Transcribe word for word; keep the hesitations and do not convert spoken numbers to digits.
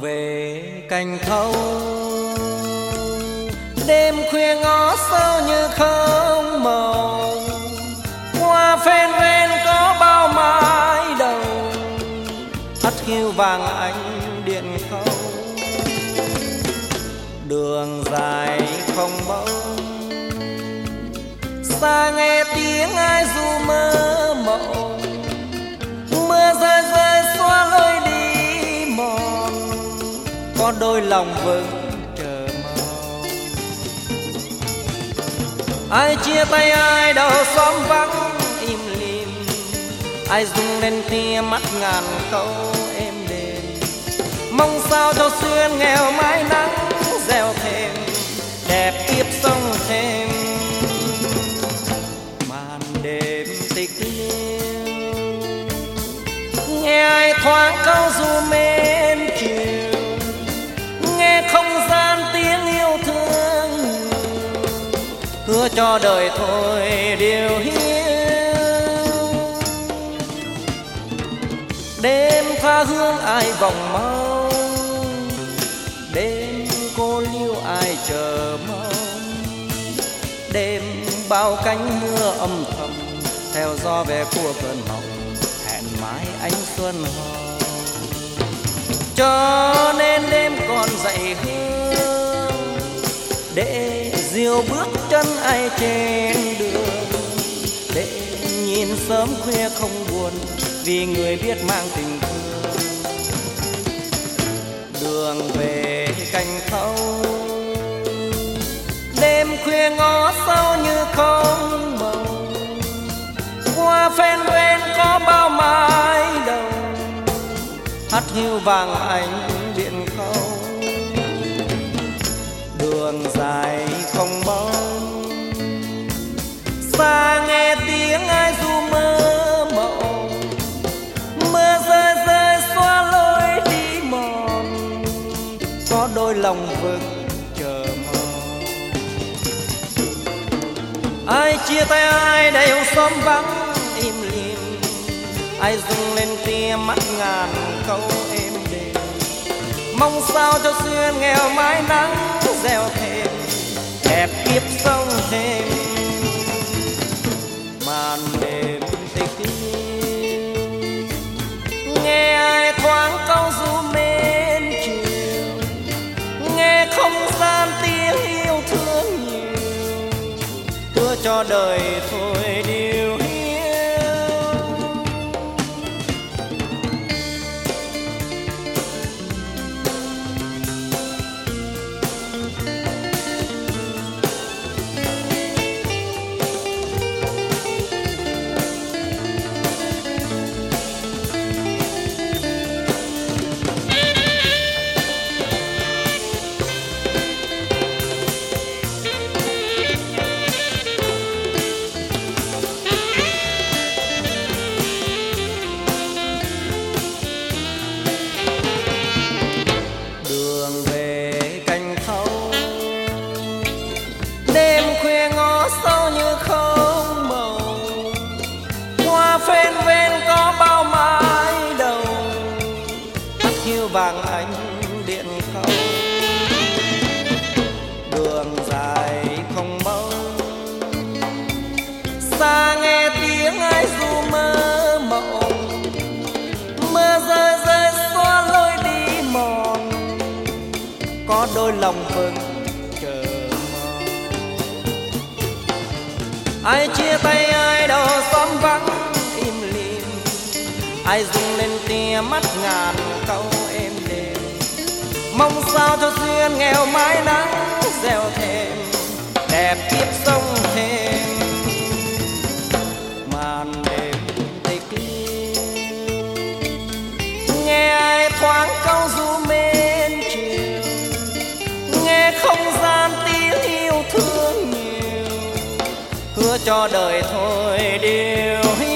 về cành thâu, đêm khuya ngó sâu như không màu, qua phen ven có bao mái đầu, hắt hiu vàng ánh điện khâu. Đường dài không bóng, xa nghe tiếng ai ru mơ mộng, mưa rơi rơi xóa lối đi mòn, có đôi lòng vẫn chờ mong. Ai chia tay ai đầu xóm vắng im lìm, ai rung lên tia mắt ngàn câu êm đềm, mong sao cho xuyên nghèo mái nắng gieo thêm đẹp kiếp sống thêm. Màn đêm tịch liêu, nghe ai thoáng câu ru mến chiều, nghe không gian tiếng yêu thương, hứa cho đời thôi điều hiu. Đêm tha hương ai vòng mau, đêm cô liêu ai chờ mong, đêm bao cánh mưa âm thầm theo gió về của cơn mộng, hẹn mãi ánh xuân hồng. Cho nên đêm còn dậy hương, để dìu bước chân ai trên đường, để nhìn sớm khuya không buồn, vì người biết mang tình thương. Đường về cành thâu, đêm khuya ngó sâu như không màu, qua phen ven có bao mái đầu, hắt hiu vàng ánh điện khâu. Đường dài không bóng, xa nghe tiếng ai ru mơ mộng, mưa rơi rơi xóa lối đi mòn, có đôi lòng vẫn chờ mong. Ai chia tay ai đều xóm vắng im lìm, ai rung lên tia mắt ngàn câu êm đềm, mong sao cho xuyên nghèo mái nắng gieo thêm đẹp kiếp sống thêm. Màn đêm tịch liêu, nghe ai thoáng câu ru mến chiều, nghe không gian tiếng yêu thương nhiều, hứa cho đời thôi điều hiu. Sâu như không màu, qua phen ven có bao mái đầu, hắt hiu vàng ánh điện khâu. Đường dài không bóng, xa nghe tiếng ai ru mơ mộng, mưa rơi rơi xóa lối đi mòn, có đôi lòng vẫn chờ. Ai chia tay ai đầu xóm vắng im lìm, ai rung lên tia mắt ngàn câu êm đềm, mong sao cho duyên nghèo mái nắng gieo thêm đẹp kiếp sống thêm. Màn đêm tịch liêu, nghe ai thoáng câu ru mến chiều, nghe không gian tiếng yêu thương nhiều, hứa cho đời thôi điều hiu.